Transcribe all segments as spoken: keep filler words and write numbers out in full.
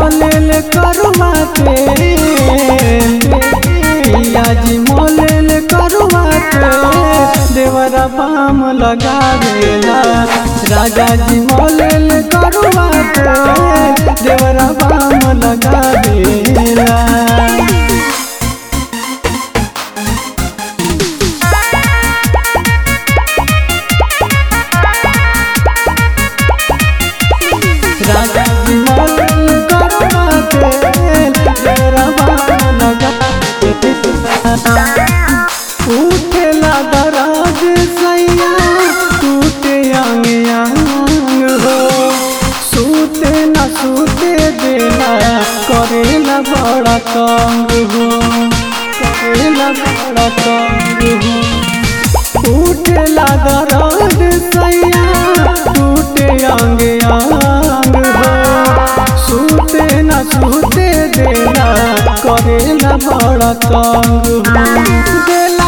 मोलेल करुआ तेल पिया जी मोलेल करुआ तेल देवरा बाम लगावेला राजा जी मोलेल करुआ तेल देवरा बाम लगावेला। राजा जी मोलेल करुआ तेल देवरा बाम लगावेला। उठेला दराज सैया टूटे अंग अंग हो सूते न सूते देला करेला बड़ा तंग हो करेला बड़ा तंग हो। उठेला दराज सैया टूटे अंग अंग हो सूते न सूते देला करेला बड़ा तंग हो। देला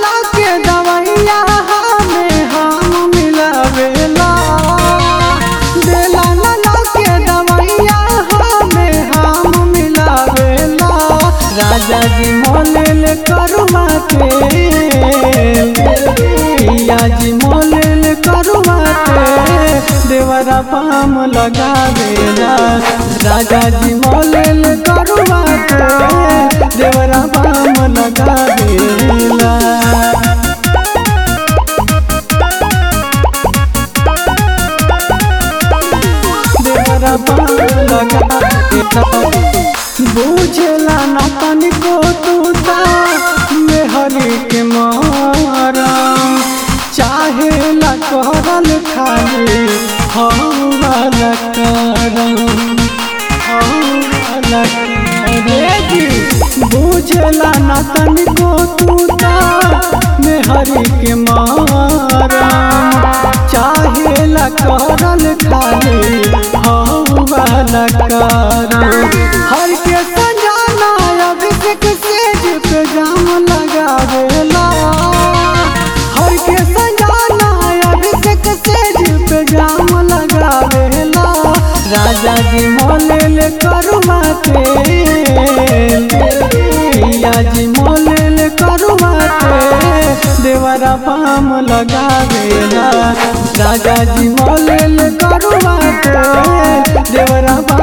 राजा जी मोलेल करुआ तेल पिया जी मोलेल करुआ तेल देवरा बाम लगावेला। राजा जी मोलेल करुआ तेल देवरा बाम लगावेला। देवरा बाम लगावेला। बुझला न तनिको तूता मेहरी के मरम चाहेला करल खाली हौवाला करम हौवाला करम। बुझला न तनिको तूता मेहरी के मरम चाहेला करल खाली हौवाला करम। हर के संजाना अभिषेक सेज पे जाम लगावेला हर के संजाना अभिषेक सेज पे जाम लगावेला। राजा जी मोलेल करुआ तेल पिया जी मोलेल करुआ तेल देवरा बाम लगावेला। राजा जी मोलेल करुआ तेल देवरा